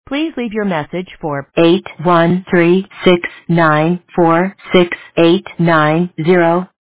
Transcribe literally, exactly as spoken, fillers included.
Please leave your message for eight one three six nine four six eight nine zero.